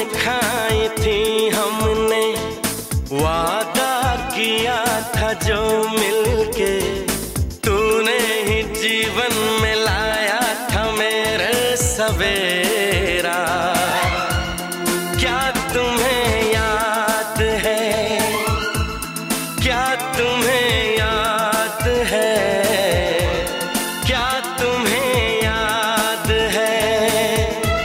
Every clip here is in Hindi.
कसमें खाई थी हमने, वादा किया था जो मिलके, तूने ही जीवन में लाया था मेरे सवेरा। क्या तुम्हें याद है, क्या तुम्हें याद है, क्या तुम्हें याद है,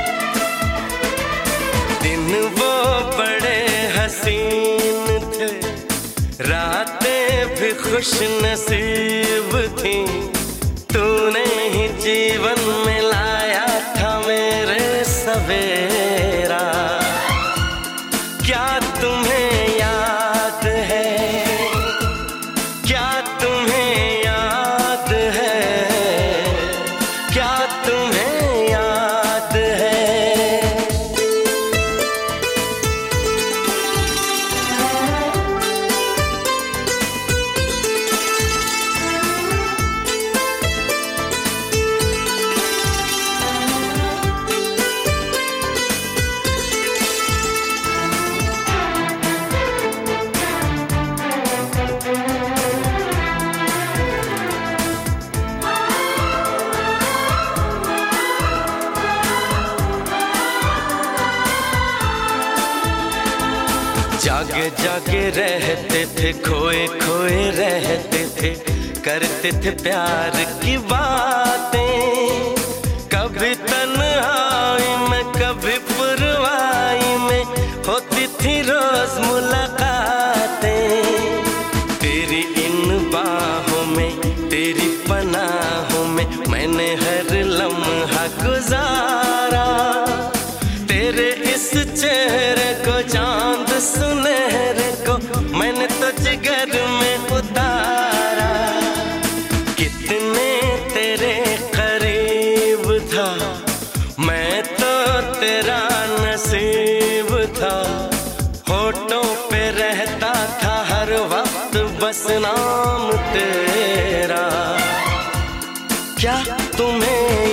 दिन वो बड़े हसीन थे, रातें भी खुश नसीब थी, तूने ही जीवन में लाया था मेरे सवेरा। क्या तुम्हें याद है, क्या तुम्हें याद है, क्या तुम्हें याद है। जागे जागे रहते थे, खोए खोए रहते थे, करते थे प्यार की बातें, कभी तन्हाई में कभी पुरवाई में होती थी रोज मुलाकातें। तेरी इन बाहों में, तेरी पनाहों में मैंने हर लम्हा गुजारा, तेरे इस चेहरे को, चांद सुनहरे को मैंने तो जिगर में उतारा। कितने तेरे करीब था, मैं तो तेरा नसीब था, होठों पे रहता था हर वक्त बस नाम तेरा। क्या तुम्हें